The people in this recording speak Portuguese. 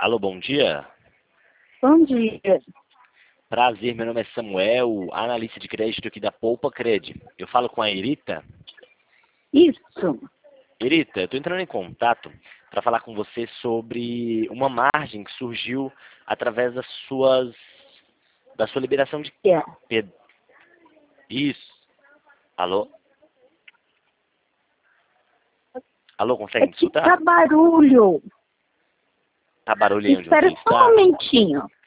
Alô, bom dia. Bom dia. Prazer, meu nome é Samuel, analista de crédito aqui da Poupa Cred. Eu falo com a Erita. Isso. Erita, eu estou entrando em contato para falar com você sobre uma margem que surgiu através da sua liberação de... É. Isso. Alô? Alô, consegue É me que escutar? tá barulho. Tá barulho aí onde você Espera só um está? momentinho.